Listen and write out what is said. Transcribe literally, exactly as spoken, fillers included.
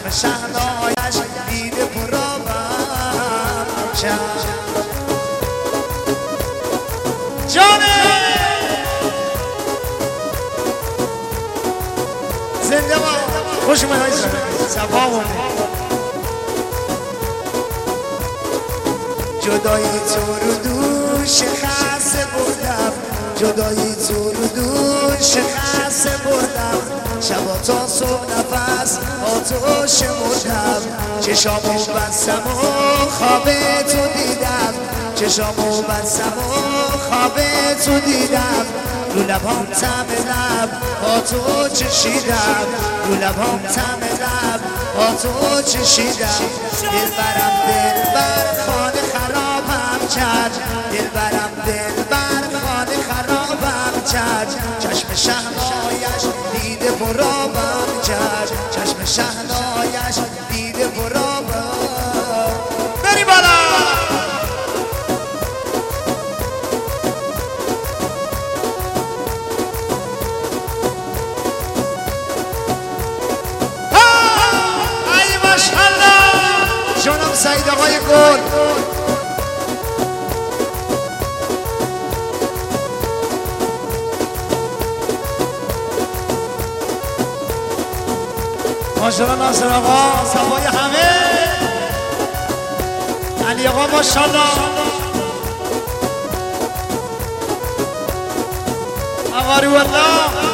چشم شهنایش دیده پرابم چشم جانه زنده با خوش اومد صفا بوده جدایی تو رو دوش خسته بردم جدایی تو رو دوش خسته بردم شبا تا صبح نفس آتوش مردم چشامو بستم و خواب تو دیدم چشامو بستم و خواب تو دیدم رو لبام طعم لب با تو چشیدم رو لبام طعم لب با تو چشیدم دل برم دل بر خانه خرابم کرد دل برم دل بر خانه خرابم کرد چشم شهنایش دیده برابم کرد چشم شهنایش دیده برابم بری بالا جانم سعید آقای گل ماشاءالله ناصر آقا صفای همه علی آقا ماشاءالله آقا رو الله